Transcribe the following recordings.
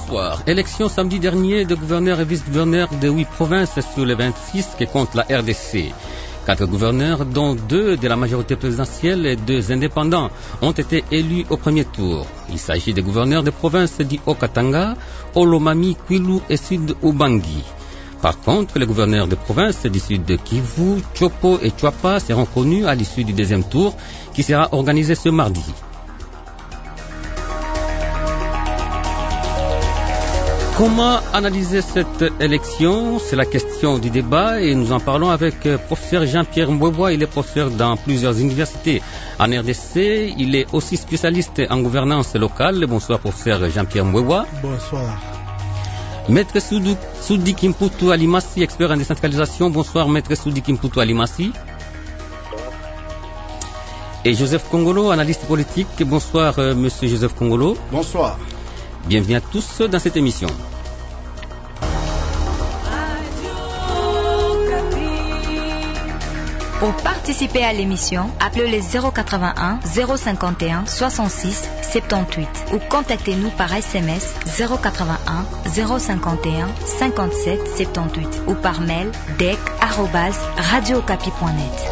Bonsoir. Élection samedi dernier de gouverneurs et vice-gouverneurs de 8 provinces sur les 26 que compte la RDC. 4 gouverneurs, dont 2 de la majorité présidentielle et 2 indépendants, ont été élus au premier tour. Il s'agit des gouverneurs de provinces du Haut-Katanga, Olomami, Kwilu et Sud-Ubangi. Par contre, les gouverneurs de provinces du sud de Kivu, Chopo et Chwapa seront connus à l'issue du deuxième tour qui sera organisé ce mardi. Comment analyser cette élection? C'est la question du débat et nous en parlons avec professeur Jean-Pierre Mbouébois. Il est professeur dans plusieurs universités en RDC. Il est aussi spécialiste en gouvernance locale. Bonsoir professeur Jean-Pierre Mbouébois. Bonsoir. Maître Soudi Kimputu Alimassi, expert en décentralisation. Bonsoir Maître Soudi Kimputu Alimassi. Et Joseph Kongolo, analyste politique. Bonsoir Monsieur Joseph Kongolo. Bonsoir. Bienvenue à tous dans cette émission. Pour participer à l'émission, appelez les 081 051 66 78 ou contactez-nous par SMS 081 051 57 78 ou par mail dec@radiocapi.net.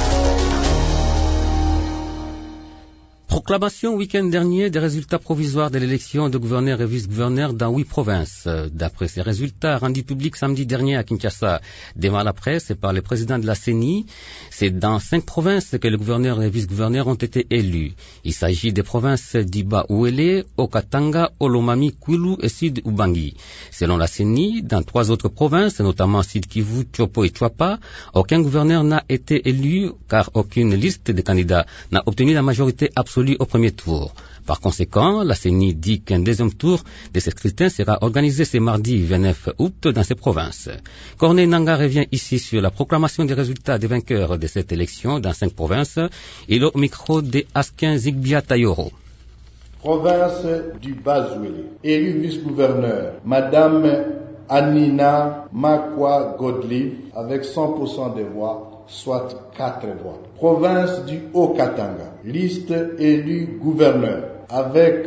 Proclamation week-end dernier des résultats provisoires de l'élection de gouverneurs et vice-gouverneurs dans 8 provinces. D'après ces résultats rendus publics samedi dernier à Kinshasa, devant la presse et par le président de la CENI, c'est dans 5 provinces que les gouverneurs et vice-gouverneurs ont été élus. Il s'agit des provinces d'Iba-Ouélé, Haut-Katanga, Olomami, Kwilu et Sud-Ubangi. Selon la CENI, dans 3 autres provinces, notamment Sud-Kivu, Chopo et Chwapa, aucun gouverneur n'a été élu car aucune liste de candidats n'a obtenu la majorité absolue au premier tour. Par conséquent, la CENI dit qu'un deuxième tour de ce scrutin sera organisé ce mardi 29 août dans ces provinces. Corneille Nangaa revient ici sur la proclamation des résultats des vainqueurs de cette élection dans 5 provinces. Il est au micro de Askin Zigbia Tayoro. Province du Bas-Ouélé. Élu vice-gouverneur, Madame Anina Makwa Godlive avec 100% des voix, soit 4 voix. Province du Haut-Katanga, liste élu gouverneur avec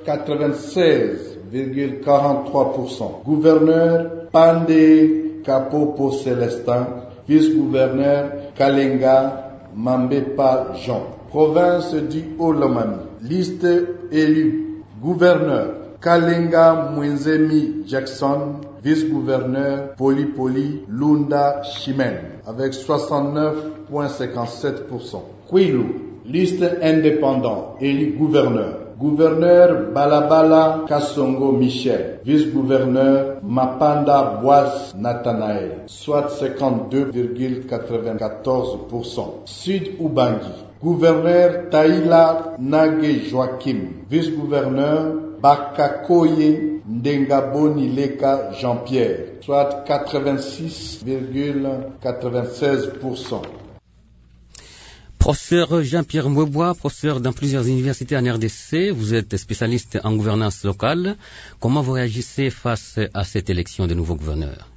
96,43%. Gouverneur Pandé Kapopo Célestin, vice-gouverneur Kalenga Mambepa Jean. Province du Olomami, liste élu gouverneur Kalenga Mwenzemi Jackson, vice-gouverneur Poli Lunda Chimène, avec 69,57%. Kwilu, liste indépendant, élu gouverneur. Gouverneur Balabala Kassongo Michel, vice-gouverneur Mapanda Boas Nathanaël, soit 52,94%. Sud-Ubangi, gouverneur Taïla Nage Joachim, vice-gouverneur Bakakoye Ndengaboni Leka Jean-Pierre, soit 86,96%. Professeur Jean-Pierre Mbouébois, professeur dans plusieurs universités en RDC, vous êtes spécialiste en gouvernance locale. Comment vous réagissez face à cette élection de nouveaux gouverneurs?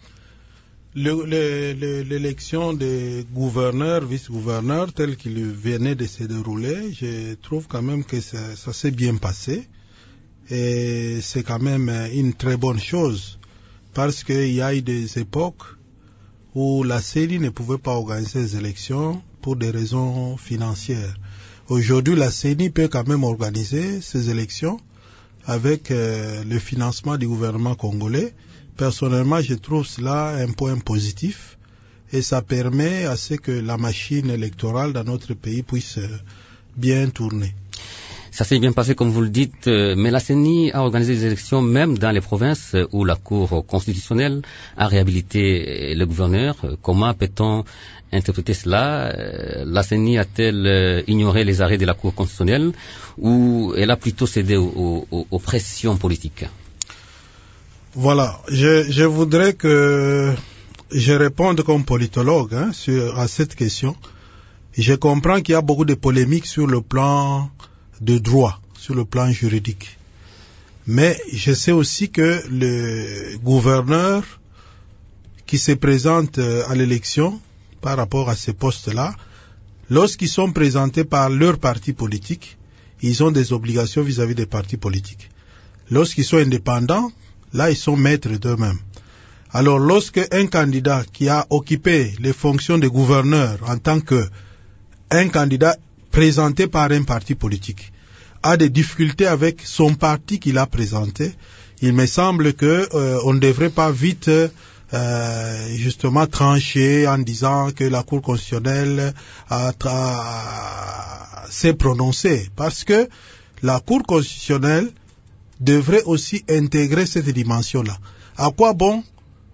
L'élection des gouverneurs, vice-gouverneurs, telle qu'il venait de se dérouler, je trouve quand même que ça s'est bien passé. Et c'est quand même une très bonne chose, parce qu'il y a eu des époques où la CENI ne pouvait pas organiser les élections pour des raisons financières. Aujourd'hui, la CENI peut quand même organiser ces élections avec le financement du gouvernement congolais. Personnellement, je trouve cela un point positif et ça permet à ce que la machine électorale dans notre pays puisse bien tourner. Ça s'est bien passé comme vous le dites, mais la CENI a organisé des élections même dans les provinces où la Cour constitutionnelle a réhabilité le gouverneur. Comment peut-on interpréter cela? La CENI a-t-elle ignoré les arrêts de la Cour constitutionnelle ou elle a plutôt cédé aux pressions politiques? Voilà, je voudrais que je réponde comme politologue à cette question. Je comprends qu'il y a beaucoup de polémiques sur le plan de droit, sur le plan juridique. Mais je sais aussi que le gouverneur qui se présente à l'élection par rapport à ces postes-là, lorsqu'ils sont présentés par leur parti politique, ils ont des obligations vis-à-vis des partis politiques. Lorsqu'ils sont indépendants, là, ils sont maîtres d'eux-mêmes. Alors, lorsque un candidat qui a occupé les fonctions de gouverneur en tant que un candidat présenté par un parti politique a des difficultés avec son parti qu'il a présenté, il me semble que on ne devrait pas vite justement trancher en disant que la Cour constitutionnelle s'est prononcée, parce que la Cour constitutionnelle devrait aussi intégrer cette dimension-là. À quoi bon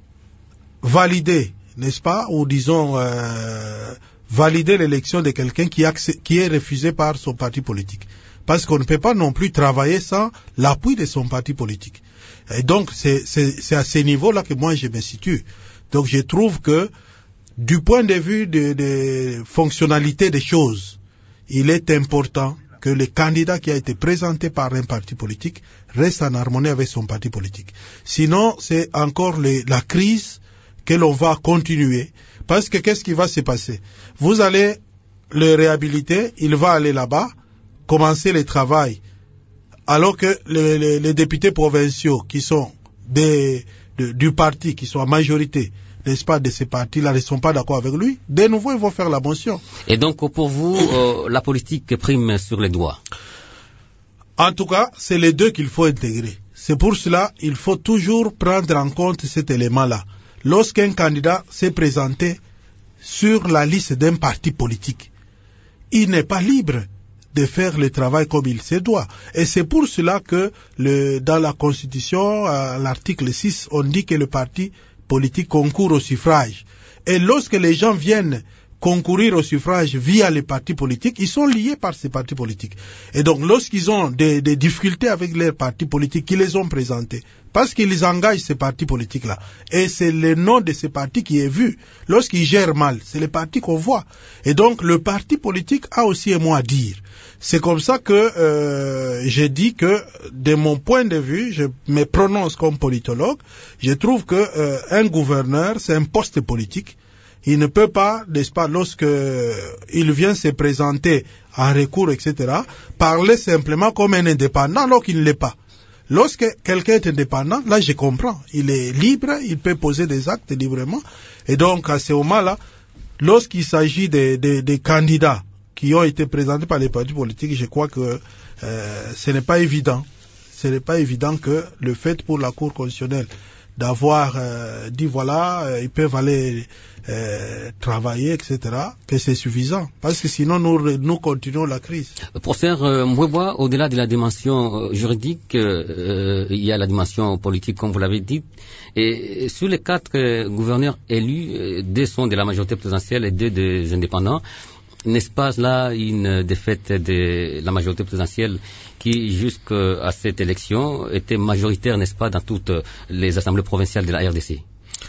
valider, n'est-ce pas, ou disons valider l'élection de quelqu'un qui est refusé par son parti politique? Parce qu'on ne peut pas non plus travailler sans l'appui de son parti politique. Et donc, c'est à ce niveau-là que moi je me situe. Donc, je trouve que, du point de vue de fonctionnalité des choses, il est important que le candidat qui a été présenté par un parti politique reste en harmonie avec son parti politique. Sinon, c'est encore la crise que l'on va continuer. Parce que qu'est-ce qui va se passer? Vous allez le réhabiliter, il va aller là-bas, commencer le travail, alors que les députés provinciaux qui sont du parti, qui sont en majorité, n'est-ce pas, de ces partis-là, ne sont pas d'accord avec lui, de nouveau ils vont faire la motion. Et donc pour vous, la politique prime sur les doigts? En tout cas, c'est les deux qu'il faut intégrer. C'est pour cela qu'il faut toujours prendre en compte cet élément-là. Lorsqu'un candidat s'est présenté sur la liste d'un parti politique, il n'est pas libre de faire le travail comme il se doit. Et c'est pour cela que dans la Constitution, à l'article 6, on dit que le parti politique concourt au suffrage. Et lorsque les gens viennent concourir au suffrage via les partis politiques, ils sont liés par ces partis politiques. Et donc, lorsqu'ils ont des difficultés avec leurs partis politiques, qu'ils les ont présentés, parce qu'ils engagent ces partis politiques-là. Et c'est le nom de ces partis qui est vu. Lorsqu'ils gèrent mal, c'est les partis qu'on voit. Et donc, le parti politique a aussi un mot à dire. C'est comme ça que j'ai dit que, de mon point de vue, je me prononce comme politologue, je trouve que un gouverneur, c'est un poste politique. Il ne peut pas, n'est-ce pas, lorsque il vient se présenter en recours, etc., parler simplement comme un indépendant alors qu'il ne l'est pas. Lorsque quelqu'un est indépendant, là je comprends, il est libre, il peut poser des actes librement, et donc à ce moment-là, lorsqu'il s'agit des candidats qui ont été présentés par les partis politiques, je crois que ce n'est pas évident. Ce n'est pas évident que le fait pour la Cour constitutionnelle d'avoir dit voilà, ils peuvent aller travailler, etc., que c'est suffisant. Parce que sinon, nous continuons la crise. Professeur Mbwebwa, au-delà de la dimension juridique, il y a la dimension politique, comme vous l'avez dit. Et sur les 4 gouverneurs élus, 2 sont de la majorité présidentielle et 2 des indépendants. N'est-ce pas là une défaite de la majorité présidentielle qui, jusqu'à cette élection, était majoritaire, n'est-ce pas, dans toutes les assemblées provinciales de la RDC?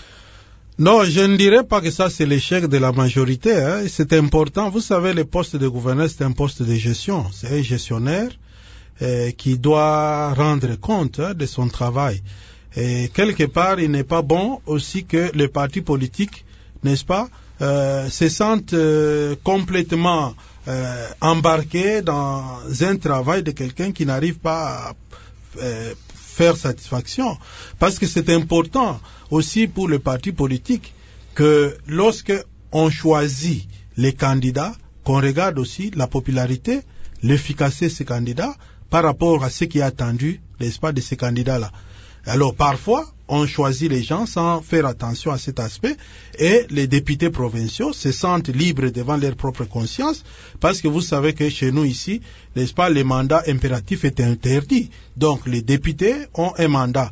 Non, je ne dirais pas que ça c'est l'échec de la majorité. Hein. C'est important. Vous savez, le poste de gouverneur, c'est un poste de gestion. C'est un gestionnaire qui doit rendre compte de son travail. Et quelque part, il n'est pas bon aussi que les partis politiques, n'est-ce pas, se sentent complètement embarqués dans un travail de quelqu'un qui n'arrive pas à faire satisfaction. Parce que c'est important aussi pour le parti politique que lorsque on choisit les candidats, qu'on regarde aussi la popularité, l'efficacité de ces candidats par rapport à ce qui est attendu, n'est-ce pas, de ces candidats-là. Alors parfois, on choisit les gens sans faire attention à cet aspect et les députés provinciaux se sentent libres devant leur propre conscience parce que vous savez que chez nous ici, n'est-ce pas, les mandats impératifs est interdit. Donc les députés ont un mandat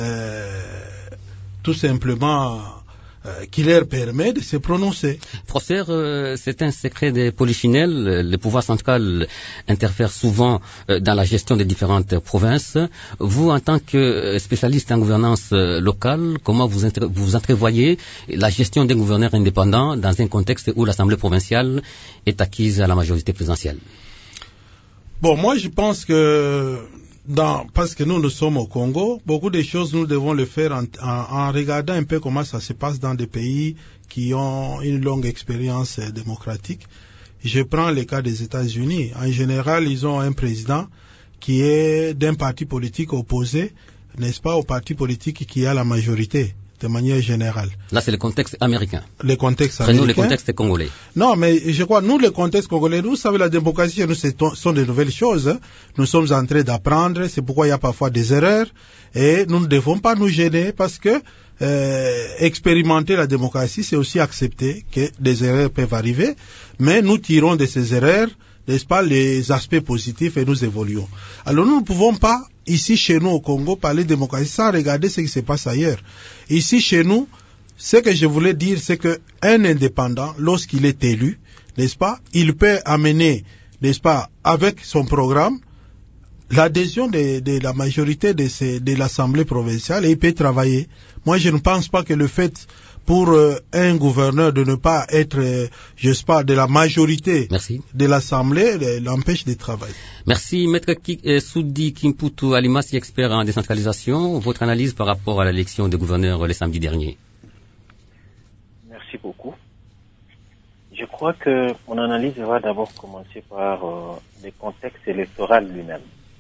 tout simplement qui leur permet de se prononcer. Professeur, c'est un secret de polichinelle. Le pouvoir central interfère souvent dans la gestion des différentes provinces. Vous, en tant que spécialiste en gouvernance locale, comment vous entrevoyez la gestion des gouverneurs indépendants dans un contexte où l'Assemblée provinciale est acquise à la majorité présidentielle? Bon, moi je pense que parce que nous sommes au Congo, beaucoup de choses nous devons le faire en regardant un peu comment ça se passe dans des pays qui ont une longue expérience démocratique. Je prends le cas des États-Unis. En général, ils ont un président qui est d'un parti politique opposé, n'est-ce pas, au parti politique qui a la majorité, de manière générale. Là, c'est le contexte américain. Le contexte américain. Nous, le contexte congolais. Non, mais je crois, nous, le contexte congolais, vous savez, la démocratie, nous, ce sont de nouvelles choses. Hein. Nous sommes en train d'apprendre, c'est pourquoi il y a parfois des erreurs, et nous ne devons pas nous gêner, parce que expérimenter la démocratie, c'est aussi accepter que des erreurs peuvent arriver, mais nous tirons de ces erreurs, n'est-ce pas, les aspects positifs et nous évoluons. Alors nous ne pouvons pas, ici chez nous au Congo, parler de démocratie sans regarder ce qui se passe ailleurs. Ici chez nous, ce que je voulais dire, c'est que un indépendant, lorsqu'il est élu, n'est-ce pas, il peut amener, n'est-ce pas, avec son programme, l'adhésion de la majorité de l'Assemblée provinciale et il peut travailler. Moi, je ne pense pas que le fait pour un gouverneur de ne pas être, je sais pas, de la majorité de l'Assemblée l'empêche de travailler. Merci. Maître Soudi Kimputu Alimasi, expert en décentralisation. Votre analyse par rapport à l'élection des gouverneurs le samedi dernier. Merci beaucoup. Je crois que mon analyse va d'abord commencer par le contexte électoral lui-même.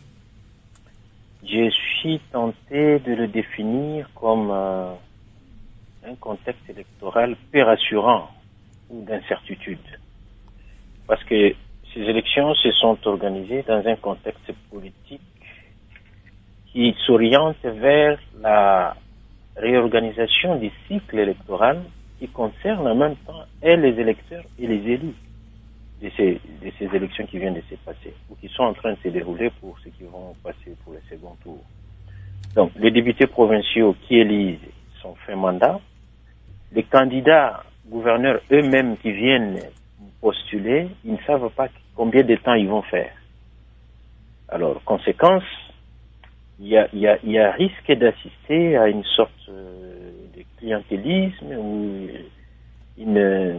Je suis tenté de le définir comme un contexte électoral peu rassurant ou d'incertitude. Parce que ces élections se sont organisées dans un contexte politique qui s'oriente vers la réorganisation du cycle électoral qui concerne en même temps et les électeurs et les élus de ces élections qui viennent de se passer ou qui sont en train de se dérouler pour ceux qui vont passer pour le second tour. Donc, les députés provinciaux qui élisent son fin mandat, les candidats gouverneurs eux-mêmes qui viennent postuler, ils ne savent pas combien de temps ils vont faire. Alors, conséquence, il y a risque d'assister à une sorte de clientélisme ou une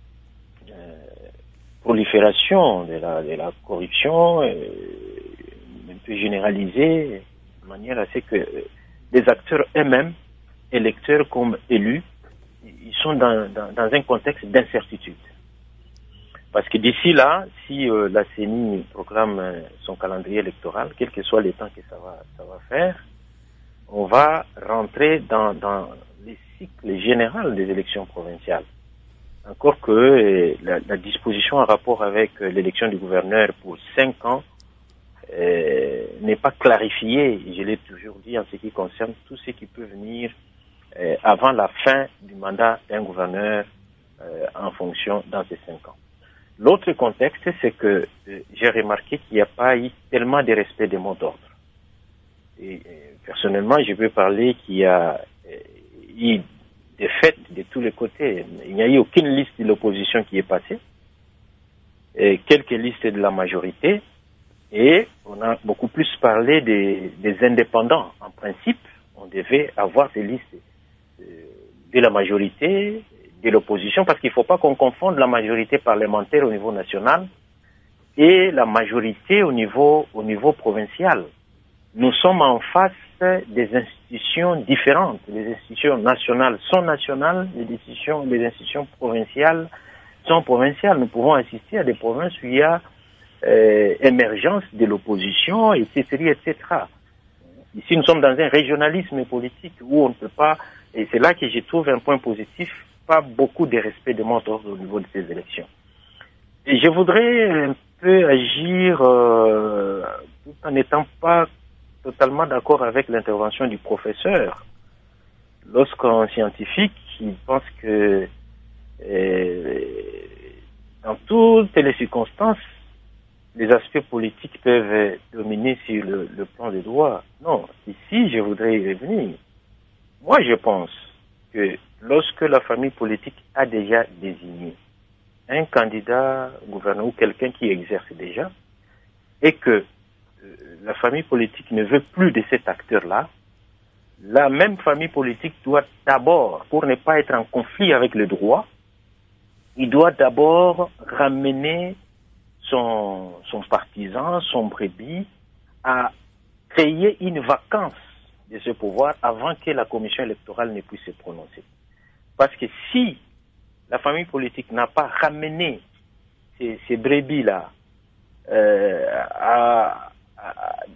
prolifération de la corruption un peu généralisée, de manière à ce que les acteurs eux-mêmes, électeurs comme élus, ils sont dans un contexte d'incertitude. Parce que d'ici là, si la CENI proclame son calendrier électoral, quel que soit le temps que ça va faire, on va rentrer dans les cycles généraux des élections provinciales. Encore que la disposition en rapport avec l'élection du gouverneur pour 5 ans n'est pas clarifiée, je l'ai toujours dit, en ce qui concerne tout ce qui peut venir avant la fin du mandat d'un gouverneur en fonction dans ces 5 ans. L'autre contexte, c'est que j'ai remarqué qu'il n'y a pas eu tellement de respect des mots d'ordre. Et personnellement, je peux parler qu'il y a eu des faits de tous les côtés. Il n'y a eu aucune liste de l'opposition qui est passée, et quelques listes de la majorité, et on a beaucoup plus parlé des indépendants. En principe, on devait avoir des listes de la majorité, de l'opposition, parce qu'il ne faut pas qu'on confonde la majorité parlementaire au niveau national et la majorité au niveau provincial. Nous sommes en face des institutions différentes. Les institutions nationales sont nationales, les institutions provinciales sont provinciales. Nous pouvons assister à des provinces où il y a émergence de l'opposition, etc., etc. Ici, nous sommes dans un régionalisme politique où on ne peut pas, et c'est là que je trouve un point positif, pas beaucoup de respect de mon ordre au niveau de ces élections. Et je voudrais un peu agir tout en n'étant pas totalement d'accord avec l'intervention du professeur. Lorsqu'un scientifique, il pense que dans toutes les circonstances, les aspects politiques peuvent dominer sur le plan des droits. Non, ici, je voudrais y revenir. Moi, je pense que lorsque la famille politique a déjà désigné un candidat gouverneur ou quelqu'un qui exerce déjà, et que la famille politique ne veut plus de cet acteur-là, la même famille politique doit d'abord, pour ne pas être en conflit avec le droit, il doit d'abord ramener son partisan, son brebis, à créer une vacance de ce pouvoir avant que la commission électorale ne puisse se prononcer. Parce que si la famille politique n'a pas ramené ces brebis-là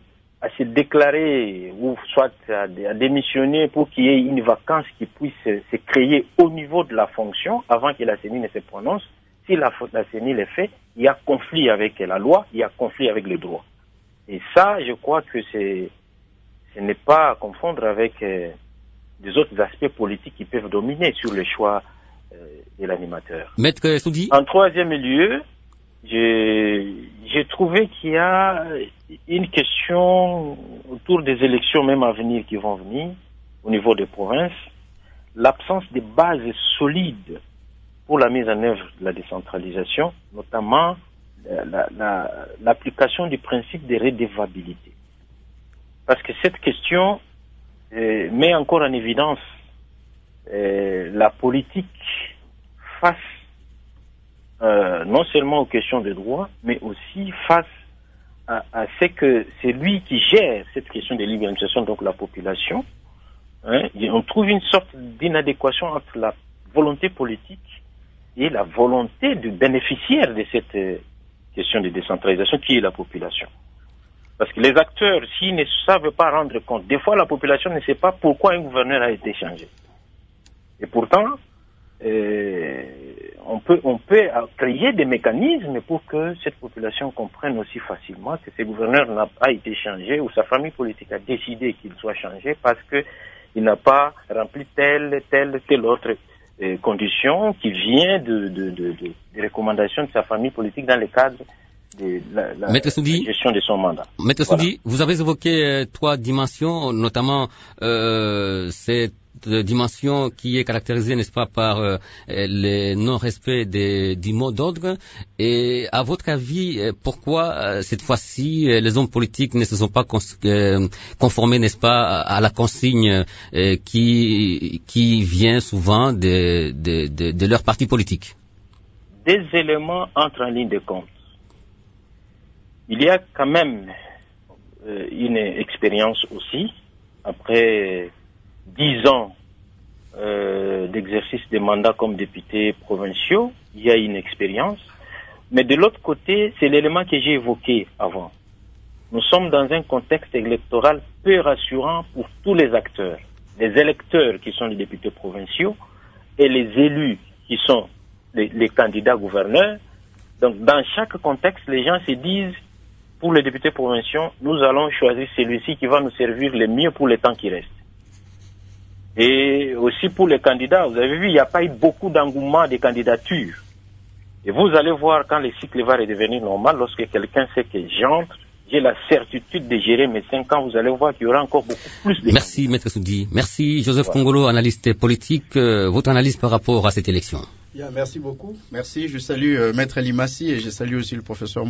se déclarer ou soit à démissionner pour qu'il y ait une vacance qui puisse se créer au niveau de la fonction avant que la CENI ne se prononce. Si la CENI le fait, il y a conflit avec la loi, il y a conflit avec le droit. Et ça, je crois que ce n'est pas à confondre avec des autres aspects politiques qui peuvent dominer sur le choix de l'animateur. Maître Soudi. En troisième lieu, j'ai trouvé qu'il y a une question autour des élections même à venir qui vont venir au niveau des provinces, l'absence de bases solides pour la mise en œuvre de la décentralisation, notamment l'application du principe de redevabilité. Parce que cette question met encore en évidence la politique face non seulement aux questions de droit, mais aussi face à ce que c'est lui qui gère cette question de libéralisation, donc la population. On trouve une sorte d'inadéquation entre la volonté politique et la volonté du bénéficiaire de cette question de décentralisation qui est la population. Parce que les acteurs, s'ils ne savent pas rendre compte, des fois la population ne sait pas pourquoi un gouverneur a été changé. Et pourtant, on peut créer des mécanismes pour que cette population comprenne aussi facilement que ce gouverneur n'a pas été changé ou sa famille politique a décidé qu'il soit changé parce qu'il n'a pas rempli telle autre condition qui vient des recommandations de sa famille politique dans le cadre de la gestion de son mandat. Maître Soudi, vous avez évoqué 3 dimensions, notamment cette dimension qui est caractérisée, n'est-ce pas, par le non-respect du mot d'ordre. Et à votre avis, pourquoi cette fois-ci les hommes politiques ne se sont pas conformés, n'est-ce pas, à la consigne qui vient souvent de leur parti politique? Des éléments entrent en ligne de compte. Il y a quand même une expérience aussi, après 10 ans d'exercice des mandats comme députés provinciaux, il y a une expérience. Mais de l'autre côté, c'est l'élément que j'ai évoqué avant. Nous sommes dans un contexte électoral peu rassurant pour tous les acteurs. Les électeurs qui sont les députés provinciaux et les élus qui sont les candidats gouverneurs. Donc dans chaque contexte, les gens se disent, pour les députés provinciaux, nous allons choisir celui-ci qui va nous servir le mieux pour le temps qui reste. Et aussi pour les candidats, vous avez vu, il n'y a pas eu beaucoup d'engouement des candidatures. Et vous allez voir quand le cycle va redevenir normal, lorsque quelqu'un sait que j'entre, j'ai la certitude de gérer mes 5 ans, vous allez voir qu'il y aura encore beaucoup plus de... Merci, Maître Soudi. Merci, Joseph Kongolo, analyste politique. Votre analyse par rapport à cette élection? Bien, merci beaucoup. Merci. Je salue Maître Limassi et je salue aussi le professeur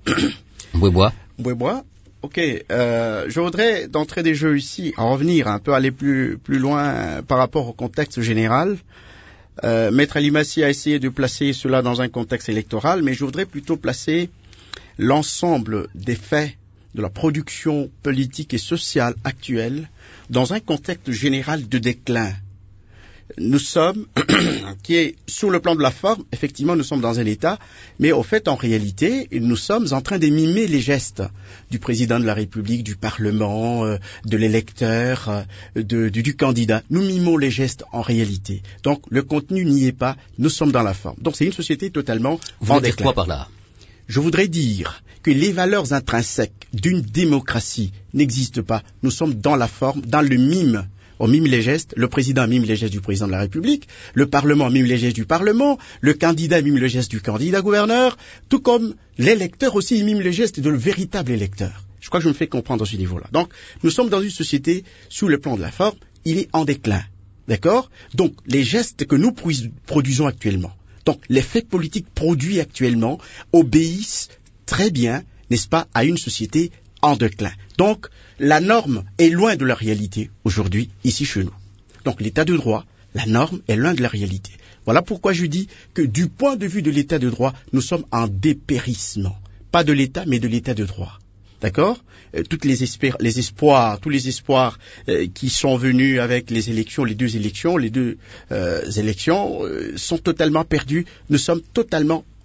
Mbouebois. Ok, je voudrais d'entrée des jeux ici en revenir un peu, aller plus loin par rapport au contexte général. Maître Limassi a essayé de placer cela dans un contexte électoral, mais je voudrais plutôt placer l'ensemble des faits de la production politique et sociale actuelle dans un contexte général de déclin. Nous sommes, qui est sur le plan de la forme, effectivement nous sommes dans un état, mais au fait en réalité nous sommes en train de mimer les gestes du président de la République, du Parlement, de l'électeur, du candidat. Nous mimons les gestes en réalité. Donc le contenu n'y est pas, nous sommes dans la forme. Donc c'est une société totalement en déclin. Vous dire quoi par là? Je voudrais dire que les valeurs intrinsèques d'une démocratie n'existent pas. Nous sommes dans la forme, dans le mime. On mime les gestes, le président mime les gestes du président de la République, le Parlement mime les gestes du Parlement, le candidat mime le geste du candidat gouverneur, tout comme l'électeur aussi mime les gestes de le véritable électeur. Je crois que je me fais comprendre à ce niveau-là. Donc, nous sommes dans une société, sous le plan de la forme, il est en déclin. D'accord? Donc, les gestes que nous produisons actuellement, donc les faits politiques produits actuellement, obéissent très bien, n'est-ce pas, à une société en déclin. Donc, la norme est loin de la réalité aujourd'hui, ici chez nous. Donc, l'état de droit, la norme est loin de la réalité. Voilà pourquoi je dis que du point de vue de l'état de droit, nous sommes en dépérissement. Pas de l'état, mais de l'état de droit. D'accord? Tous les espoirs qui sont venus avec les élections, les deux élections sont totalement perdus. Nous sommes totalement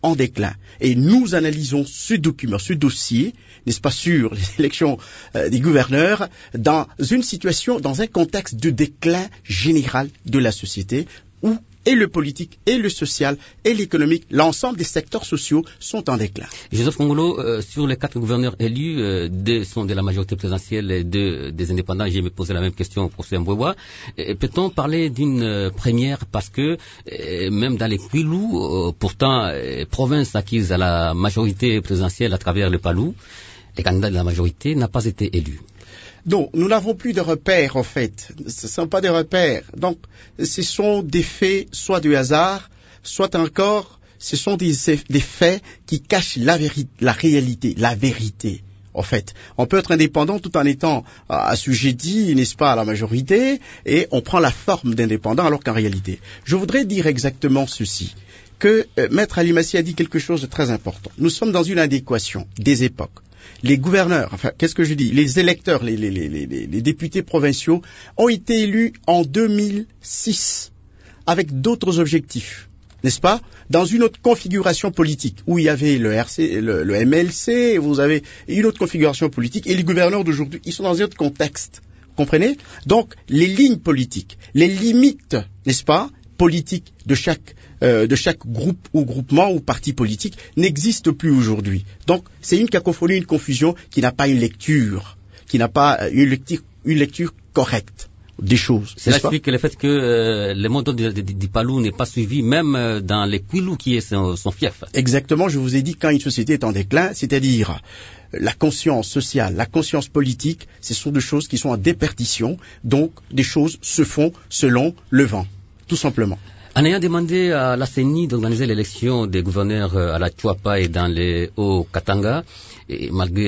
en déclin. Et nous analysons ce document, ce dossier, n'est-ce pas, sur les élections des gouverneurs, dans une situation, dans un contexte de déclin général de la société, où et le politique, et le social, et l'économique, l'ensemble des secteurs sociaux sont en déclin. Joseph Kongolo, sur les 4 gouverneurs élus, 2 sont de la majorité présidentielle et 2 des indépendants. J'ai me posé la même question au professeur Mbouébois. Peut-on parler d'une première parce que même dans les Kwilu, pourtant province acquise à la majorité présidentielle à travers le Palou, les candidats de la majorité n'ont pas été élus? Donc, nous n'avons plus de repères, en fait. Ce ne sont pas des repères. Donc, ce sont des faits, soit du hasard, soit encore, ce sont des faits qui cachent la réalité, la vérité. En fait, on peut être indépendant tout en étant assujetti, n'est-ce pas, à la majorité, et on prend la forme d'indépendant alors qu'en réalité. Je voudrais dire exactement ceci, que Maître Alimassi a dit quelque chose de très important. Nous sommes dans une adéquation des époques. Les gouverneurs, enfin, qu'est-ce que je dis? Les électeurs, les députés provinciaux ont été élus en 2006 avec d'autres objectifs, n'est-ce pas? Dans une autre configuration politique où il y avait le MLC, vous avez une autre configuration politique et les gouverneurs d'aujourd'hui, ils sont dans un autre contexte. Comprenez? Donc, les lignes politiques, les limites, n'est-ce pas, politiques de chaque groupe ou groupement ou parti politique n'existe plus aujourd'hui. Donc, c'est une cacophonie, une confusion qui n'a pas une lecture, qui n'a pas une lecture correcte des choses. Cela explique le fait que le mode du Palou n'est pas suivi même dans les Kwilu qui est son fief. Exactement, je vous ai dit quand une société est en déclin, c'est-à-dire la conscience sociale, la conscience politique, ce sont des choses qui sont en déperdition, donc des choses se font selon le vent, tout simplement. En ayant demandé à la CENI d'organiser l'élection des gouverneurs à la Chuapa et dans les Hauts-Katanga, et malgré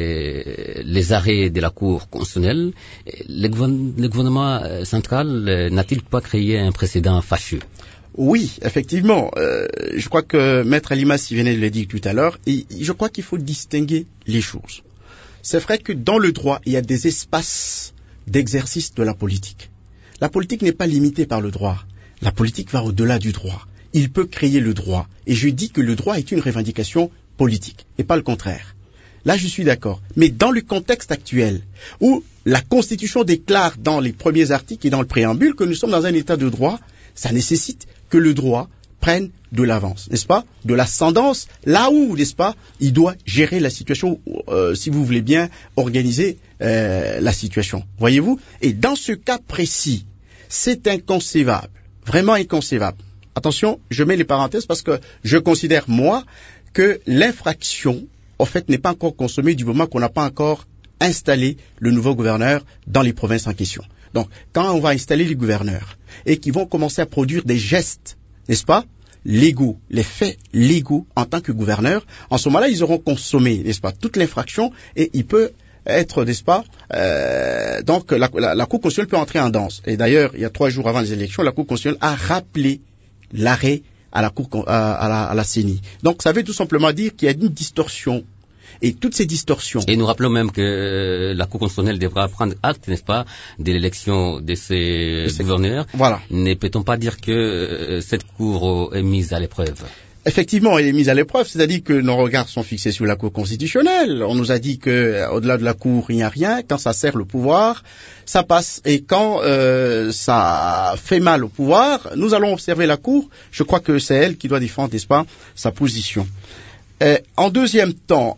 les arrêts de la Cour constitutionnelle, le gouvernement central n'a-t-il pas créé un précédent fâcheux? Oui, effectivement. Je crois que Maître Alimassi venait de le dire tout à l'heure, et je crois qu'il faut distinguer les choses. C'est vrai que dans le droit, il y a des espaces d'exercice de la politique. La politique n'est pas limitée par le droit. La politique va au-delà du droit. Il peut créer le droit. Et je dis que le droit est une revendication politique, et pas le contraire. Là, je suis d'accord. Mais dans le contexte actuel, où la Constitution déclare dans les premiers articles et dans le préambule que nous sommes dans un état de droit, ça nécessite que le droit prenne de l'avance, n'est-ce pas? De l'ascendance, là où, n'est-ce pas, il doit gérer la situation, si vous voulez bien organiser la situation. Voyez-vous? Et dans ce cas précis, c'est inconcevable. Vraiment inconcevable. Attention, je mets les parenthèses parce que je considère, moi, que l'infraction, en fait, n'est pas encore consommée du moment qu'on n'a pas encore installé le nouveau gouverneur dans les provinces en question. Donc, quand on va installer les gouverneurs et qu'ils vont commencer à produire des gestes, n'est-ce pas, légaux, les faits légaux en tant que gouverneurs, en ce moment-là, ils auront consommé, n'est-ce pas, toute l'infraction et il peut être, n'est-ce pas, donc la Cour constitutionnelle peut entrer en danse. Et d'ailleurs, il y a 3 jours avant les élections, la Cour constitutionnelle a rappelé l'arrêt à la CENI. Donc, ça veut tout simplement dire qu'il y a une distorsion. Et toutes ces distorsions... Et nous rappelons même que la Cour constitutionnelle devra prendre acte, n'est-ce pas, de l'élection de ces gouverneurs. Voilà. Ne peut-on pas dire que cette Cour est mise à l'épreuve? Effectivement, elle est mise à l'épreuve, c'est-à-dire que nos regards sont fixés sur la Cour constitutionnelle. On nous a dit que, au-delà de la Cour, il n'y a rien. Quand ça sert le pouvoir, ça passe. Et quand ça fait mal au pouvoir, nous allons observer la Cour. Je crois que c'est elle qui doit défendre, n'est-ce pas, sa position. En deuxième temps,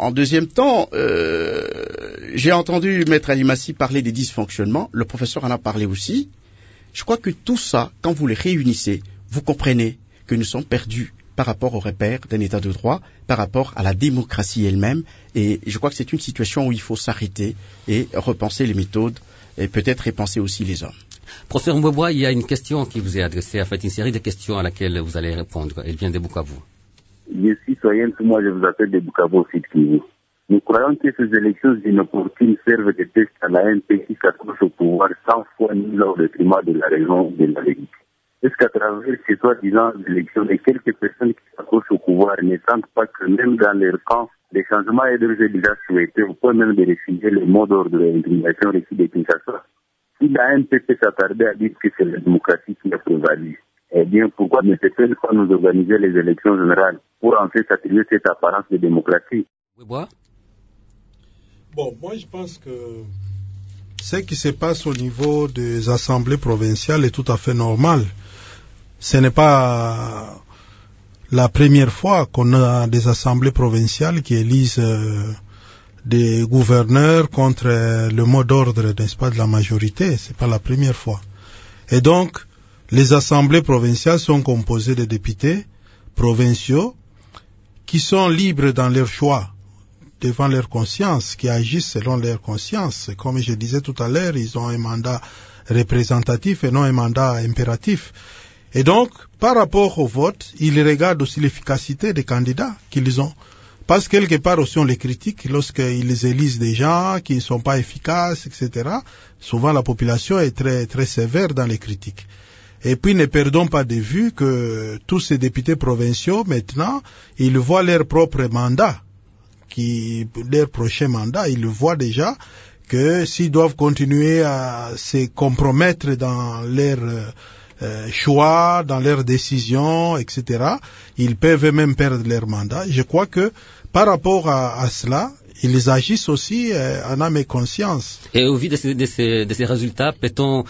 j'ai entendu Maître Alimassi parler des dysfonctionnements. Le professeur en a parlé aussi. Je crois que tout ça, quand vous les réunissez, vous comprenez que nous sommes perdus par rapport au repère d'un état de droit, par rapport à la démocratie elle-même. Et je crois que c'est une situation où il faut s'arrêter et repenser les méthodes et peut-être repenser aussi les hommes. Professeur Mbouébois, il y a une question qui vous est adressée, en fait une série de questions à laquelle vous allez répondre. Elle vient de Bukavu. Je suis citoyen, moi je vous appelle de Bukavu au Sud-Kivu. Nous croyons que ces élections inopportunes servent de test à la MP qui s'accroche au pouvoir 100 fois ni lors du climat de la région de la Ligue. Est-ce qu'à travers ces soi-disant élections, les quelques personnes qui s'accrochent au pouvoir ne sentent pas que même dans leur camp, des changements est déjà souhaités au point même de refuser le mot d'ordre de l'intimidation reçue de Kinshasa? Si la MP peut s'attarder à dire que c'est la démocratie qui a prévalu, eh bien, pourquoi ne peut-elle pas nous organiser les élections générales pour en fait s'attribuer cette apparence de démocratie? Oui, bon, moi je pense que ce qui se passe au niveau des assemblées provinciales est tout à fait normal. Ce n'est pas la première fois qu'on a des assemblées provinciales qui élisent des gouverneurs contre le mot d'ordre, n'est-ce pas, de la majorité. C'est pas la première fois. Et donc, les assemblées provinciales sont composées de députés provinciaux qui sont libres dans leur choix, devant leur conscience, qui agissent selon leur conscience. Comme je disais tout à l'heure, ils ont un mandat représentatif et non un mandat impératif. Et donc, par rapport au vote, ils regardent aussi l'efficacité des candidats qu'ils ont. Parce que quelque part aussi on les critique lorsqu'ils élisent des gens qui ne sont pas efficaces, etc. Souvent la population est très, très sévère dans les critiques. Et puis ne perdons pas de vue que tous ces députés provinciaux, maintenant, ils voient leur propre mandat, leur prochain mandat, ils voient déjà que s'ils doivent continuer à se compromettre dans leur choix, dans leurs décisions, etc., ils peuvent même perdre leur mandat. Je crois que par rapport à cela, ils agissent aussi en âme et conscience. Et au vu de ces résultats, peut-on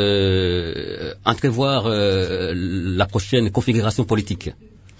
entrevoir la prochaine configuration politique?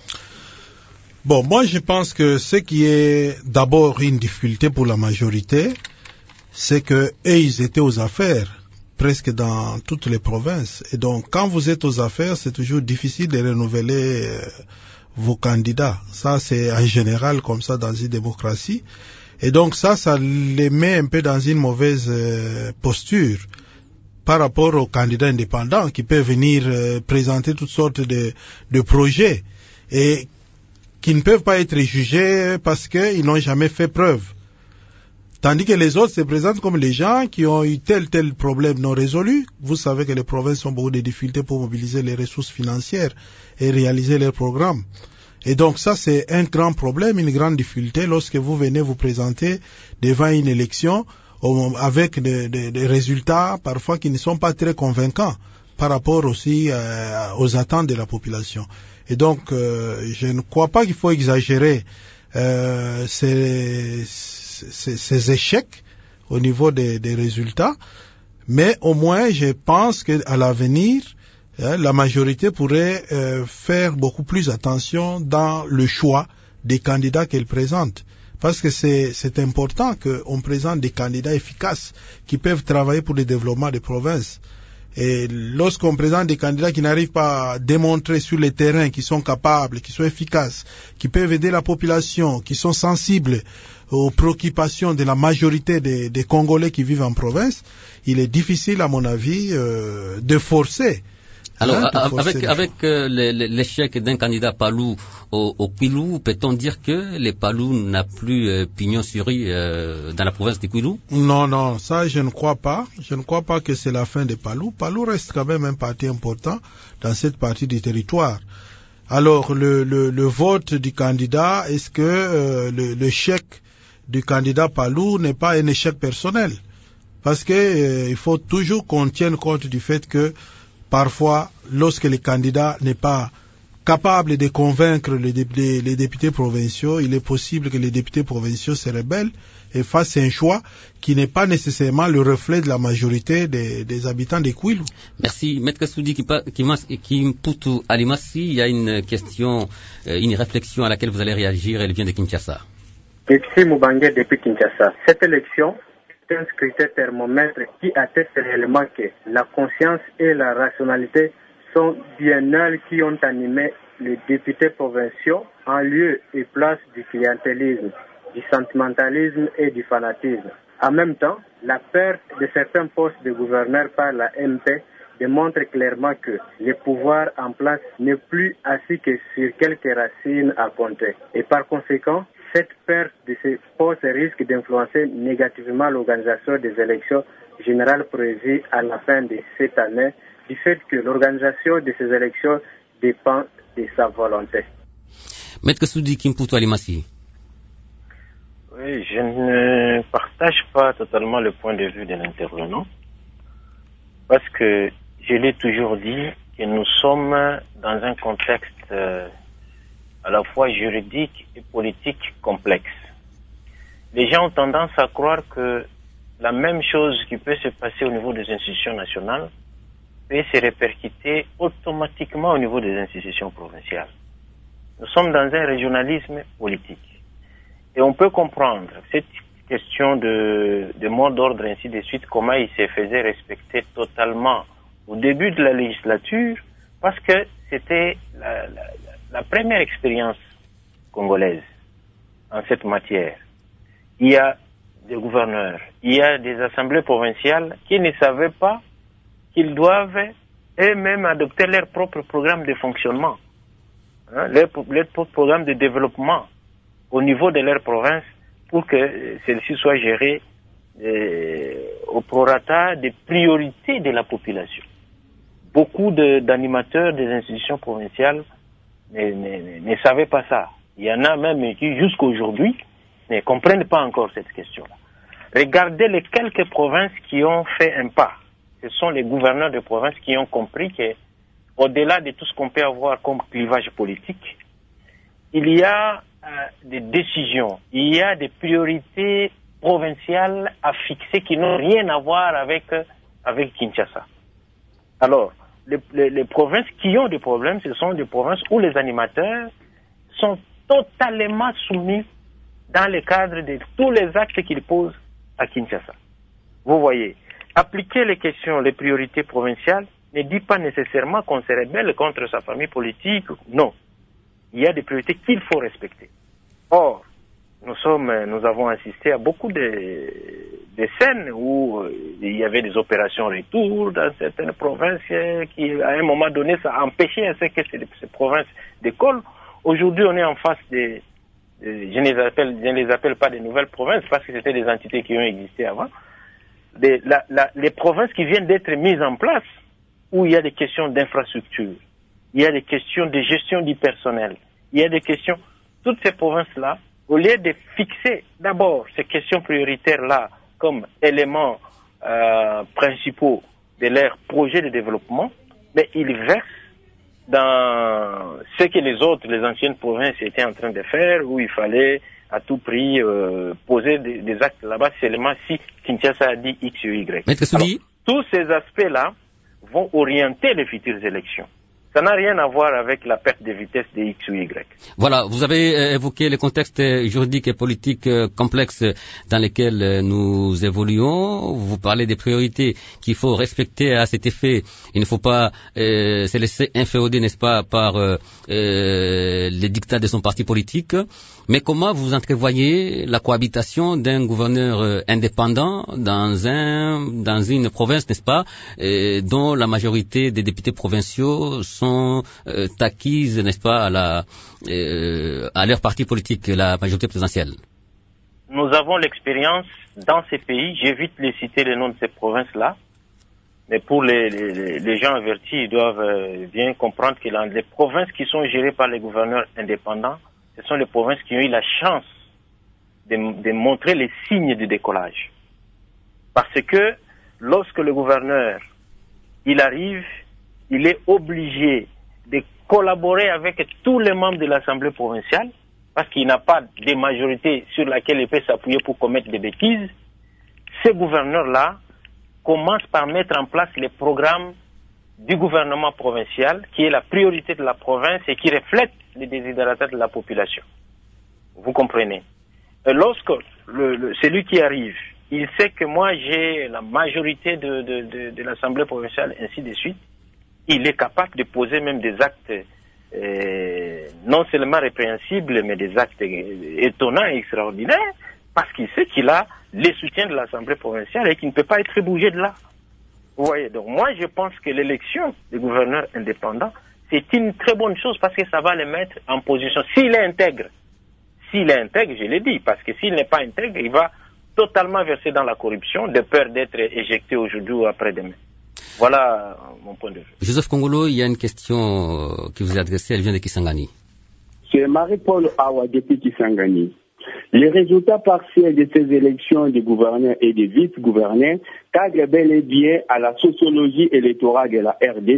Bon, moi je pense que ce qui est d'abord une difficulté pour la majorité, c'est que ils étaient aux affaires presque dans toutes les provinces. Et donc, quand vous êtes aux affaires, c'est toujours difficile de renouveler vos candidats. Ça, c'est en général comme ça dans une démocratie. Et donc, ça les met un peu dans une mauvaise posture par rapport aux candidats indépendants qui peuvent venir présenter toutes sortes de projets et qui ne peuvent pas être jugés parce qu'ils n'ont jamais fait preuve. Tandis que les autres se présentent comme les gens qui ont eu tel problème non résolu. Vous savez que les provinces ont beaucoup de difficultés pour mobiliser les ressources financières et réaliser leurs programmes. Et donc ça, c'est un grand problème, une grande difficulté lorsque vous venez vous présenter devant une élection avec des résultats parfois qui ne sont pas très convaincants par rapport aussi aux attentes de la population. Et donc, je ne crois pas qu'il faut exagérer ces échecs au niveau des résultats, mais au moins je pense qu'à l'avenir, la majorité pourrait faire beaucoup plus attention dans le choix des candidats qu'elle présente. Parce que c'est important qu'on présente des candidats efficaces qui peuvent travailler pour le développement des provinces. Et lorsqu'on présente des candidats qui n'arrivent pas à démontrer sur le terrain qu'ils sont capables, qu'ils sont efficaces, qui peuvent aider la population, qui sont sensibles aux préoccupations de la majorité des Congolais qui vivent en province, il est difficile, à mon avis, de forcer. Alors, avec l'échec d'un candidat Palou au Kwilu, peut-on dire que les Palou n'a plus pignon sur rue dans la province de Kwilu? Non, ça je ne crois pas. Je ne crois pas que c'est la fin de Palou. Palou reste quand même un parti important dans cette partie du territoire. Alors, le vote du candidat, est-ce que l'échec du candidat Palou n'est pas un échec personnel? Parce que il faut toujours qu'on tienne compte du fait que parfois, lorsque le candidat n'est pas capable de convaincre les députés provinciaux, il est possible que les députés provinciaux se rebellent et fassent un choix qui n'est pas nécessairement le reflet de la majorité des habitants de Kwilu. Merci. Maître Kassoudi Kimputu Alimassi, il y a une question, une réflexion à laquelle vous allez réagir, elle vient de Kinshasa. Merci Moubangue depuis Kinshasa. Cette élection un critère thermomètre qui atteste réellement que la conscience et la rationalité sont bien elles qui ont animé les députés provinciaux en lieu et place du clientélisme, du sentimentalisme et du fanatisme. En même temps, la perte de certains postes de gouverneurs par la MP démontre clairement que le pouvoir en place n'est plus assis que sur quelques racines à compter. Et par conséquent, cette perte de ces postes risque d'influencer négativement l'organisation des élections générales prévues à la fin de cette année, du fait que l'organisation de ces élections dépend de sa volonté. Maître Kassoudi Kimputu Alimassi. Oui, je ne partage pas totalement le point de vue de l'intervenant, parce que je l'ai toujours dit, que nous sommes dans un contexte à la fois juridique et politique complexe. Les gens ont tendance à croire que la même chose qui peut se passer au niveau des institutions nationales peut se répercuter automatiquement au niveau des institutions provinciales. Nous sommes dans un régionalisme politique. Et on peut comprendre cette question de mot d'ordre, ainsi de suite, comment il se faisait respecter totalement au début de la législature, parce que c'était la première expérience congolaise en cette matière. Il y a des gouverneurs, il y a des assemblées provinciales qui ne savaient pas qu'ils doivent eux-mêmes adopter leur propre programme de fonctionnement, leur propre programme de développement au niveau de leur province pour que celle-ci soit gérée au prorata des priorités de la population. Beaucoup d'animateurs des institutions provinciales ne savaient pas ça. Il y en a même qui, jusqu'à aujourd'hui, ne comprennent pas encore cette question-là. Regardez les quelques provinces qui ont fait un pas. Ce sont les gouverneurs de provinces qui ont compris que, au-delà de tout ce qu'on peut avoir comme clivage politique, il y a des décisions, il y a des priorités provinciales à fixer qui n'ont rien à voir avec Kinshasa. Alors, les provinces qui ont des problèmes, ce sont des provinces où les animateurs sont totalement soumis dans le cadre de tous les actes qu'ils posent à Kinshasa. Vous voyez, appliquer les questions, les priorités provinciales ne dit pas nécessairement qu'on se rebelle contre sa famille politique. Non. Il y a des priorités qu'il faut respecter. Or, nous avons assisté à beaucoup de scènes où il y avait des opérations retour dans certaines provinces qui, à un moment donné, ça a empêché à ce que ces provinces décollent. Aujourd'hui, on est en face je ne les appelle pas des nouvelles provinces parce que c'était des entités qui ont existé avant. Les provinces qui viennent d'être mises en place où il y a des questions d'infrastructure, il y a des questions de gestion du personnel, il y a des questions, toutes ces provinces-là, au lieu de fixer d'abord ces questions prioritaires-là comme éléments principaux de leur projet de développement, mais ils versent dans ce que les anciennes provinces étaient en train de faire, où il fallait à tout prix poser des actes là-bas seulement si Kinshasa a dit X ou Y. Alors, tous ces aspects-là vont orienter les futures élections. Ça n'a rien à voir avec la perte de vitesse de X ou Y. Voilà, vous avez évoqué les contextes juridiques et politiques complexes dans lesquels nous évoluons. Vous parlez des priorités qu'il faut respecter à cet effet. Il ne faut pas se laisser inféoder, n'est-ce pas, par les dictats de son parti politique. Mais comment vous entrevoyez la cohabitation d'un gouverneur indépendant dans une province, n'est-ce pas, dont la majorité des députés provinciaux sont acquises, n'est-ce pas, à leur parti politique, la majorité présidentielle? Nous avons l'expérience dans ces pays. J'évite de citer les noms de ces provinces-là, mais pour les gens avertis, ils doivent bien comprendre que les provinces qui sont gérées par les gouverneurs indépendants, ce sont les provinces qui ont eu la chance de montrer les signes de décollage. Parce que lorsque le gouverneur, il arrive, il est obligé de collaborer avec tous les membres de l'Assemblée provinciale, parce qu'il n'a pas de majorité sur laquelle il peut s'appuyer pour commettre des bêtises. Ces gouverneurs-là commencent par mettre en place les programmes du gouvernement provincial, qui est la priorité de la province et qui reflète les désiderata de la population. Vous comprenez? Et lorsque celui qui arrive, il sait que moi j'ai la majorité de l'Assemblée provinciale, ainsi de suite, il est capable de poser même des actes non seulement répréhensibles, mais des actes étonnants et extraordinaires, parce qu'il sait qu'il a le soutien de l'Assemblée provinciale et qu'il ne peut pas être bougé de là. Vous voyez, donc moi je pense que l'élection des gouverneurs indépendants, c'est une très bonne chose parce que ça va les mettre en position. S'il est intègre, je l'ai dit, parce que s'il n'est pas intègre, il va totalement verser dans la corruption de peur d'être éjecté aujourd'hui ou après-demain. Voilà mon point de vue. Joseph Kongolo, il y a une question qui vous est adressée, elle vient de Kisangani. C'est Marie-Paul Awa depuis Kisangani. Les résultats partiels de ces élections de gouverneurs et de vice-gouverneurs cadrent bel et bien à la sociologie électorale de la RDC,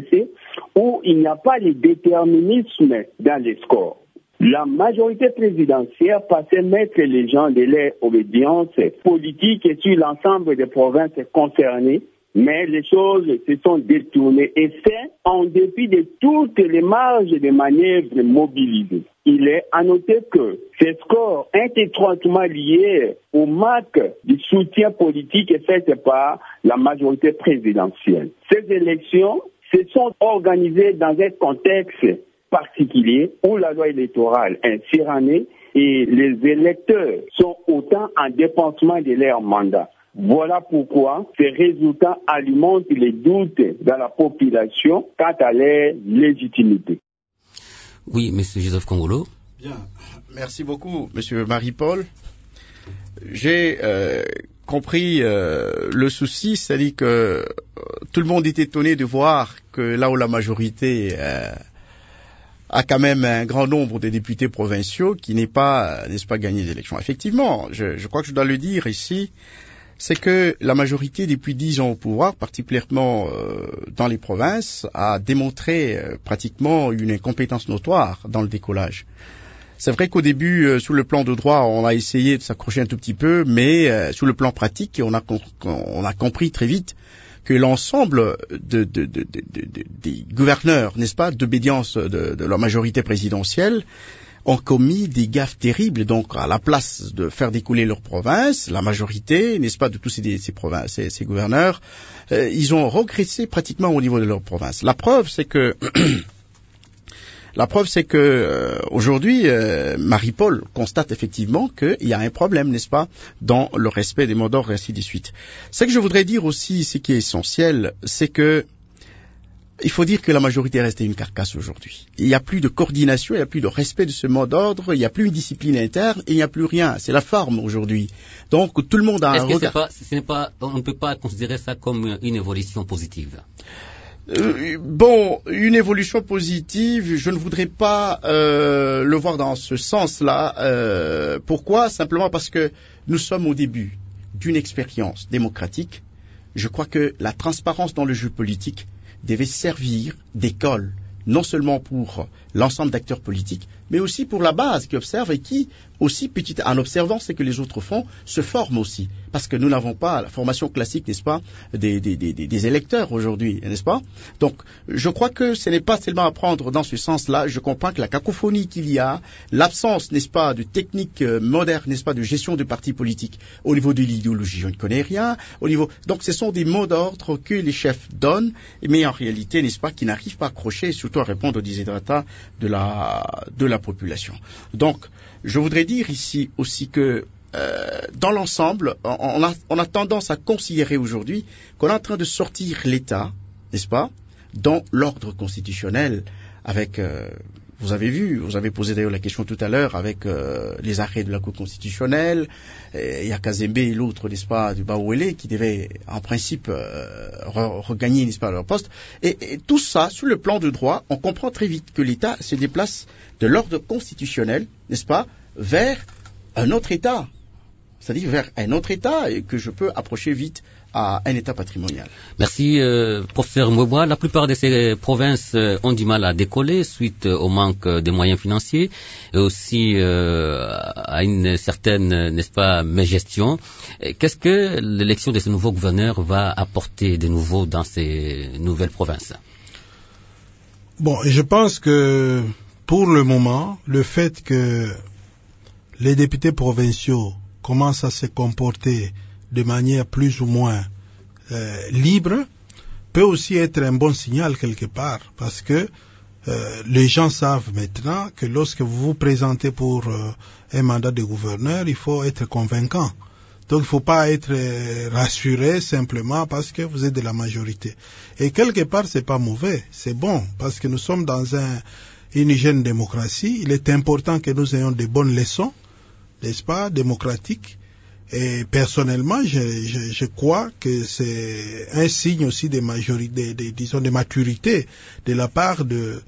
où il n'y a pas de déterminisme dans les scores. La majorité présidentielle passait mettre les gens de leur obédience politique sur l'ensemble des provinces concernées, mais les choses se sont détournées et c'est en dépit de toutes les marges de manœuvre mobilisées. Il est à noter que ces scores sont étroitement liés aux marques du soutien politique faites par la majorité présidentielle. Ces élections se sont organisées dans un contexte particulier où la loi électorale est surannée et les électeurs sont autant en dépensement de leur mandat. Voilà pourquoi ces résultats alimentent les doutes dans la population quant à leur légitimité. Oui, M. Joseph Kongolo. Bien, merci beaucoup, M. Marie-Paul. J'ai compris le souci, c'est-à-dire que tout le monde est étonné de voir que là où la majorité a quand même un grand nombre de députés provinciaux qui n'est pas, n'est-ce pas, gagné l'élection. Effectivement, je crois que je dois le dire ici, c'est que la majorité depuis 10 ans au pouvoir, particulièrement dans les provinces, a démontré pratiquement une incompétence notoire dans le décollage. C'est vrai qu'au début, sur le plan de droit, on a essayé de s'accrocher un tout petit peu, mais sur le plan pratique, on a compris très vite que l'ensemble des gouverneurs, n'est-ce pas, d'obédience de la majorité présidentielle, ont commis des gaffes terribles. Donc, à la place de faire découler leur province, la majorité, n'est-ce pas, de tous ces gouverneurs, ils ont régressé pratiquement au niveau de leur province. La preuve, c'est que aujourd'hui, Marie-Paul constate effectivement qu'il y a un problème, n'est-ce pas, dans le respect des mots d'ordre et ainsi de suite. Ce que je voudrais dire aussi, ce qui est essentiel, c'est que il faut dire que la majorité est restée une carcasse aujourd'hui. Il n'y a plus de coordination, il n'y a plus de respect de ce mot d'ordre, il n'y a plus une discipline interne et il n'y a plus rien. C'est la forme aujourd'hui. Donc tout le monde a un regard. On ne peut pas considérer ça comme une évolution positive. Bon, une évolution positive, je ne voudrais pas le voir dans ce sens-là. Pourquoi ? Simplement parce que nous sommes au début d'une expérience démocratique. Je crois que la transparence dans le jeu politique devait servir d'école, non seulement pour l'ensemble d'acteurs politiques, mais aussi pour la base qui observe et qui, aussi, en observant ce que les autres font, se forme aussi. Parce que nous n'avons pas la formation classique, n'est-ce pas, des électeurs aujourd'hui, n'est-ce pas? Donc, je crois que ce n'est pas seulement à prendre dans ce sens-là. Je comprends que la cacophonie qu'il y a, l'absence, n'est-ce pas, de techniques modernes, n'est-ce pas, de gestion de partis politiques au niveau de l'idéologie, je ne connais rien. Donc, ce sont des mots d'ordre que les chefs donnent, mais en réalité, n'est-ce pas, qui n'arrivent pas à accrocher et surtout à répondre aux desiderata de la population. Donc, je voudrais dire ici aussi que dans l'ensemble, on a tendance à considérer aujourd'hui qu'on est en train de sortir l'État, n'est-ce pas, dans l'ordre constitutionnel avec, vous avez posé d'ailleurs la question tout à l'heure avec les arrêts de la Cour constitutionnelle, il y a Kazembe et l'autre, n'est-ce pas, du Bawele qui devaient en principe regagner, n'est-ce pas, leur poste. Et tout ça, sur le plan de droit, on comprend très vite que l'État se déplace de l'ordre constitutionnel, n'est-ce pas, vers un autre État. C'est-à-dire vers un autre État et que je peux approcher vite à un État patrimonial. Merci, professeur Mwebwa. La plupart de ces provinces ont du mal à décoller suite au manque de moyens financiers et aussi à une certaine, n'est-ce pas, mégestion. Qu'est-ce que l'élection de ce nouveau gouverneur va apporter de nouveau dans ces nouvelles provinces? Bon, je pense que pour le moment, le fait que les députés provinciaux commencent à se comporter de manière plus ou moins libre peut aussi être un bon signal quelque part, parce que les gens savent maintenant que lorsque vous vous présentez pour un mandat de gouverneur, il faut être convaincant. Donc il ne faut pas être rassuré simplement parce que vous êtes de la majorité. Et quelque part, c'est pas mauvais, c'est bon, parce que nous sommes dans une jeune démocratie. Il est important que nous ayons de bonnes leçons, n'est-ce pas, démocratiques. Et personnellement, je crois que c'est un signe aussi de majorité, de maturité de la part de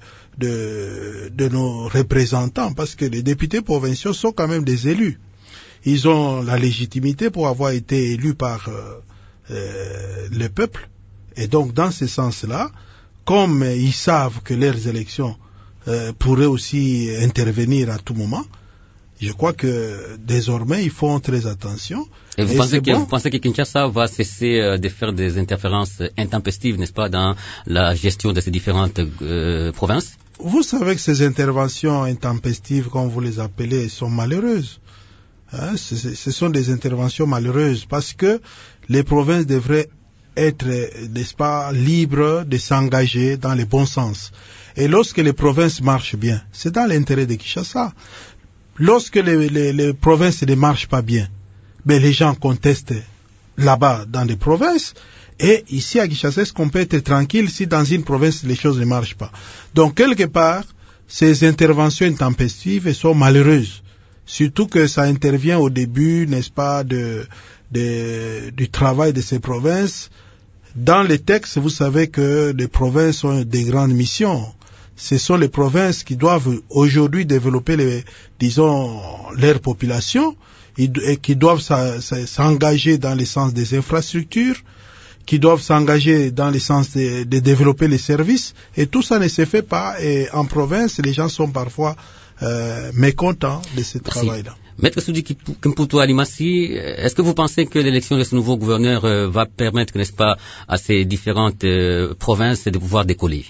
nos représentants, parce que les députés provinciaux sont quand même des élus. Ils ont la légitimité pour avoir été élus par le peuple. Et donc, dans ce sens-là, comme ils savent que leurs élections pourraient aussi intervenir à tout moment, je crois que désormais, ils font très attention. Et vous pensez que Kinshasa va cesser de faire des interférences intempestives, n'est-ce pas, dans la gestion de ces différentes provinces? Vous savez que ces interventions intempestives, comme vous les appelez, sont malheureuses. Hein, ce sont des interventions malheureuses parce que les provinces devraient être, n'est-ce pas, libres de s'engager dans le bon sens. Et lorsque les provinces marchent bien, c'est dans l'intérêt de Kinshasa. Lorsque les provinces ne marchent pas bien, ben les gens contestent là-bas dans les provinces. Et ici à Kinshasa, est-ce qu'on peut être tranquille si dans une province les choses ne marchent pas? Donc quelque part, ces interventions intempestives sont malheureuses. Surtout que ça intervient au début, n'est-ce pas, du travail de ces provinces. Dans les textes, vous savez que les provinces ont des grandes missions. Ce sont les provinces qui doivent aujourd'hui développer leur population et qui doivent s'engager dans le sens des infrastructures, qui doivent s'engager dans le sens de développer les services. Et tout ça ne se fait pas. Et en province, les gens sont parfois mécontents de ce travail-là. Maître Soudi Kimputu Alimassi, est-ce que vous pensez que l'élection de ce nouveau gouverneur va permettre, n'est-ce pas, à ces différentes provinces de pouvoir décoller?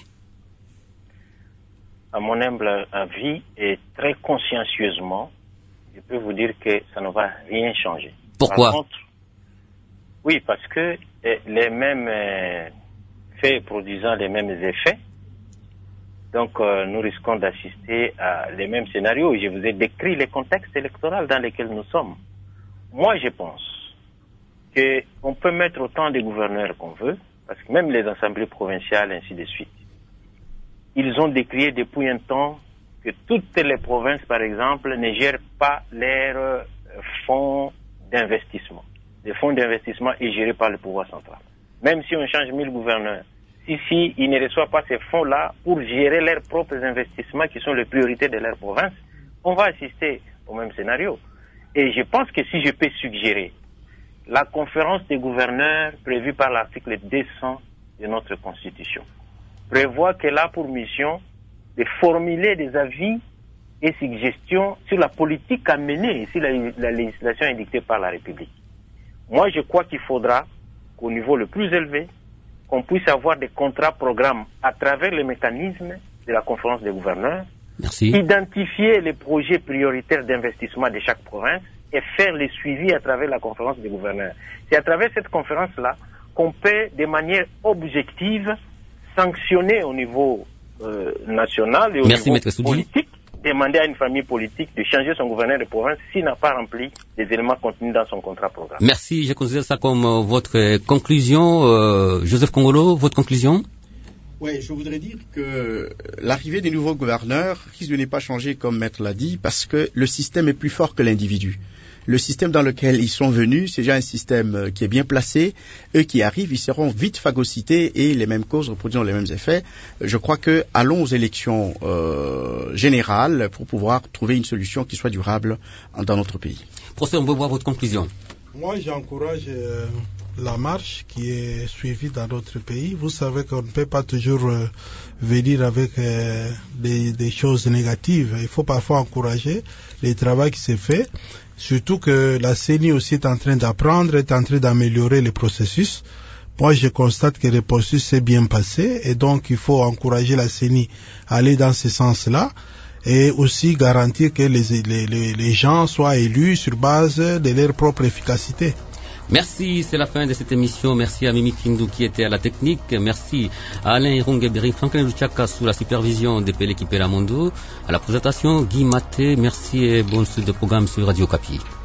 À mon humble avis et très consciencieusement, je peux vous dire que ça ne va rien changer. Pourquoi? Par contre, oui, parce que les mêmes faits produisant les mêmes effets, donc nous risquons d'assister à les mêmes scénarios. Je vous ai décrit les contextes électoraux dans lesquels nous sommes. Moi, je pense qu'on peut mettre autant de gouverneurs qu'on veut, parce que même les assemblées provinciales, ainsi de suite, ils ont décrié depuis un temps que toutes les provinces, par exemple, ne gèrent pas leurs fonds d'investissement. Les fonds d'investissement sont gérés par le pouvoir central. Même si on change 1000 gouverneurs, si ils ne reçoivent pas ces fonds-là pour gérer leurs propres investissements qui sont les priorités de leur province, on va assister au même scénario. Et je pense que si je peux suggérer, la conférence des gouverneurs prévue par l'article 200 de notre Constitution prévoit qu'elle a pour mission de formuler des avis et suggestions sur la politique à mener si la législation est dictée par la République. Moi, je crois qu'il faudra qu'au niveau le plus élevé, qu'on puisse avoir des contrats-programmes à travers les mécanismes de la conférence des gouverneurs, identifier les projets prioritaires d'investissement de chaque province et faire les suivis à travers la conférence des gouverneurs. C'est à travers cette conférence-là qu'on peut, de manière objective, sanctionner au niveau national et au niveau politique, demander à une famille politique de changer son gouverneur de province s'il n'a pas rempli les éléments contenus dans son contrat-programme. Merci, je considère ça comme votre conclusion. Joseph Kongolo, votre conclusion? Oui, je voudrais dire que l'arrivée des nouveaux gouverneurs risque de ne pas changer, comme Maître l'a dit, parce que le système est plus fort que l'individu. Le système dans lequel ils sont venus, c'est déjà un système qui est bien placé. Eux qui arrivent, ils seront vite phagocytés et les mêmes causes reproduisant les mêmes effets. Je crois que allons aux élections générales pour pouvoir trouver une solution qui soit durable dans notre pays. Professeur, on veut voir votre conclusion. Moi, j'encourage la marche qui est suivie dans d'autres pays. Vous savez qu'on ne peut pas toujours venir avec des choses négatives. Il faut parfois encourager le travail qui s'est fait. Surtout que la CENI aussi est en train d'apprendre, est en train d'améliorer les processus. Moi, je constate que le processus s'est bien passé et donc il faut encourager la CENI à aller dans ce sens-là et aussi garantir que les gens soient élus sur base de leur propre efficacité. Merci, c'est la fin de cette émission. Merci à Mimi Kindou qui était à la technique. Merci à Alain Irungeberi, Franklin Luchaka sous la supervision de Pelé Kipela Mondo. À la présentation, Guy Maté. Merci et bonne suite de programme sur Radio Kapi.